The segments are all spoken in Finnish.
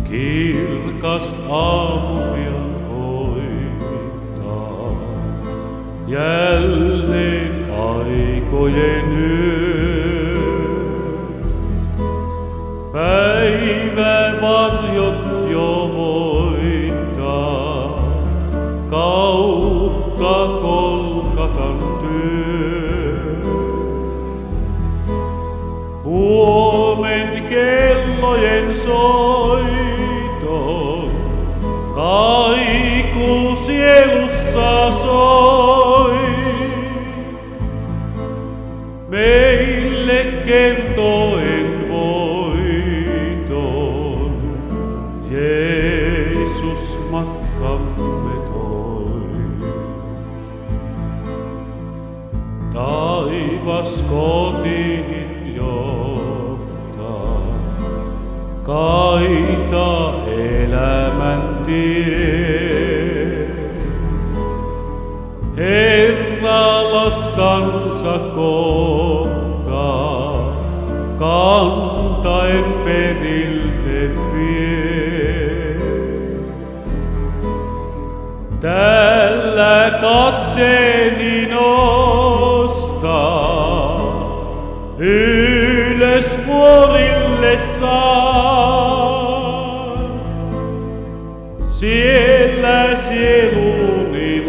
Kirkas aamu pian koittaa, jälleen aikojen yö. Päivävarjot jo voittaa, kautta Kolkatan työ. Huomen kellojen soiton kaiku sielussa soi. Meille kertoen voiton Jeesus matkamme toi. Taivas kotiin johtaa, kaita elämän tie. Herra lastansa kohtaa, kantaen perille vie. Tällä katseeni nostaa, ylös vuorille saan. Siellä sieluni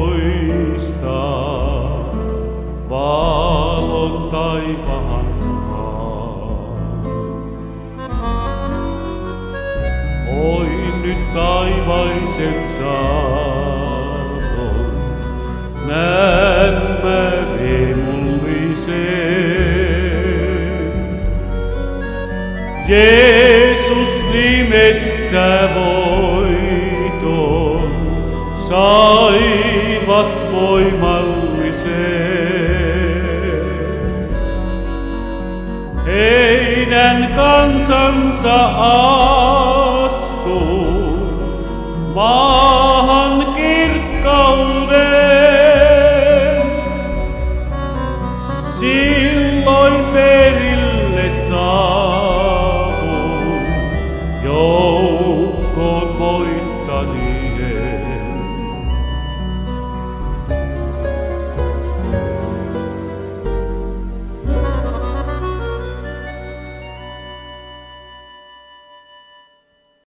loistaa, valon taivaan maan. Oi nyt taivaisen saarron, näemmä riemullisen. Jeesus nimessä voiton saivat voimallisen. Heidän kansansa